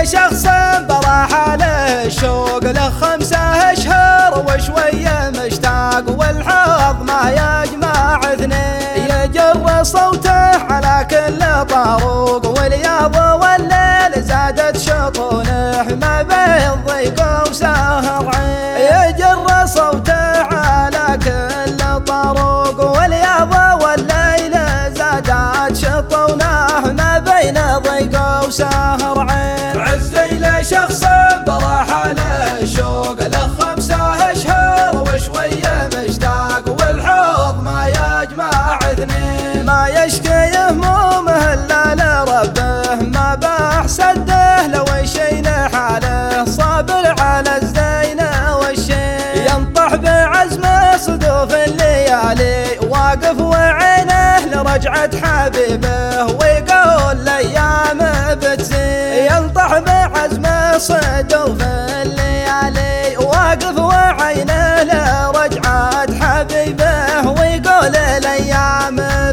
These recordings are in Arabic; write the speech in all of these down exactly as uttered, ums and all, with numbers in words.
لشخص براح له الشوق له خمسة اشهر وشوية مشتاق والحظ ما يجمع اثنين، يجر صوته على كل طاروق والياض والليل زادت شطونه ما بين ضيق وسهر عين، يجر صوته على كل طاروق والياض والليل زادت شطونه ما بين ضيق وسهر عين. عزي لشخص براح له الشوق له خمسة اشهر وشوية مشتاق والحوض ما يجمع اثنين، ما يشكي همومه الا لربه ما باح سده لو شي لحاله صابر على الزين والشين، ينطح بعزمه صدوف الليالي واقف وعينه لرجعة حبيبه ويقول الايام بتزين، ينطح بعزمه صدوف الليالي واقف وعينه لرجعة حبيبه ويقول الايام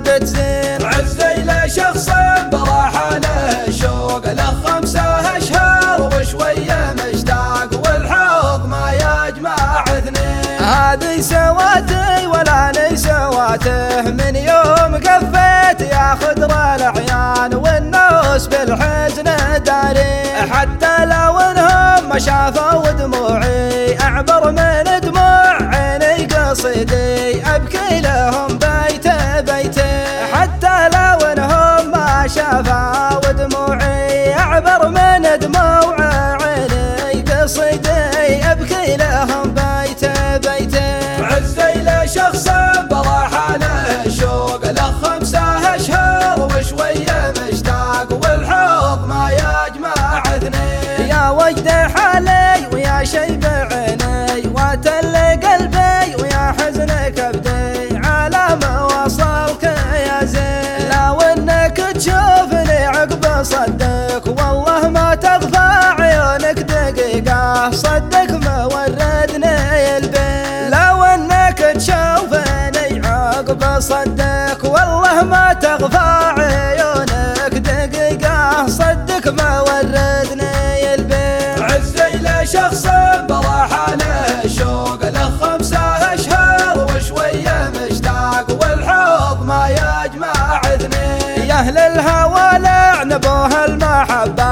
بتزين. عزي لشخص براح له الشوق له خمسة اشهر وشوية مشتاق والحوض ما يجمع اثنين، هذه سواتي ولا لي سواته من يوم قفيت يا خضر العيان والناس بالحزن داري، حتى لو انهم ما شافوا دموعي اعبر من دموع عيني قصيدي ابكي لهم بيت بيتي، حتى لو انهم ما شافوا دموعي اعبر من دموع عيني قصيدي ابكي لهم بيت بيتي. عزي لشخص براح له الشوق له خمسة اشهر وشوية مشتاق والحوض ما يجمع اثنين، يا وجد حالي ويا شيب عيني واتل قلبي ويا حزن كبدي على ما وصلك يا زين، لو انك تشوفني عقب صدق والله ما تغفى عيونك دقيقة صدق ما وردني البين، لو انك تشوفني عقب صدق والله ما تغفى عيونك دقيقة صدق ما وردني البين. عزي لشخص براح له الشوق له خمسة اشهر وشوية مشتاق والحوض ما يجمع اثنين، يا اهل الهوى لعنبوها المحبة